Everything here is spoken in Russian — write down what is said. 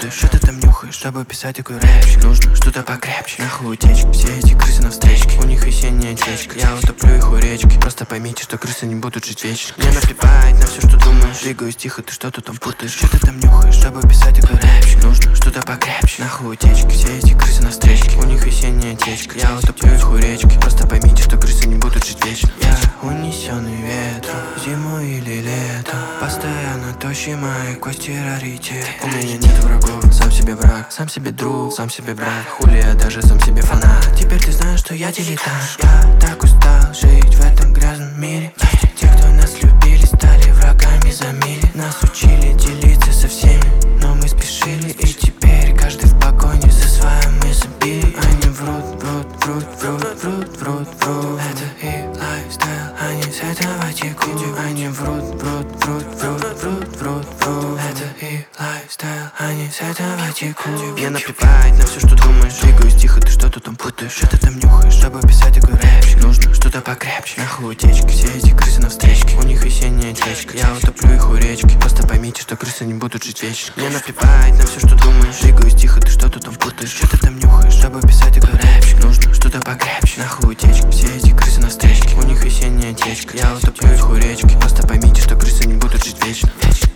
путаешь, что ты там нюхаешь? Чтобы писать такой рэпчик, нужно что-то покрепче. Нахуй утечки, все эти крысы на встречке. У них весенняя течка, я утоплю их у речки. Просто поймите, что крысы не будут жить вечно. Мне наплевать на все, что думаешь. Двигаюсь тихо, ты что-то там путаешь. Что ты там нюхаешь? Чтобы писать такой рэпчик, нужно что-то покрепче. Нахуй утечки, все эти крысы на встречке. У них весенняя течка, я утоплю их у речки. Просто поймите, что крысы не будут жить вечно. Я унесенный ветром, зимой или летом. Постоянно тощий мои кости раритет. У меня нет врагов, сам себе враг, сам себе друг, сам себе брат. Хули я даже сам себе фанат. Теперь ты знаешь, что я дилетант. Я так устал жить в этом грязном мире. Те, кто нас любили, стали врагами за мили. Нас учили делиться со всеми, но мы спешили. И теперь каждый в погоне за своим мы забили. Они врут, врут, врут, врут, врут, врут, врут. Это их лайфстайл, они с этого текут. Они врут, врут, врут, врут, врут, врут, врут. Это их лайфстайл, они с этого текут. Мне наплевать на все, что думаешь. Двигаюсь тихо, ты что-то там путаешь. Что ты там нюхаешь? Чтобы писать такой рэпчик, нужно что-то покрепче. Нахуй утечки, все эти крысы на встречке. У них весенняя течка, я утоплю их у речки. Просто поймите, что крысы не будут жить вечно. Мне наплевать на все, что думаешь. Двигаюсь тихо, ты что-то там путаешь. Что ты там нюхаешь? Чтобы писать такой рэпчик, нужно что-то покрепче. Нахуй утечки, все эти крысы на встречке. У них весенняя течка, я утоплю их у речки. Просто поймите, что крысы не будут жить вечно.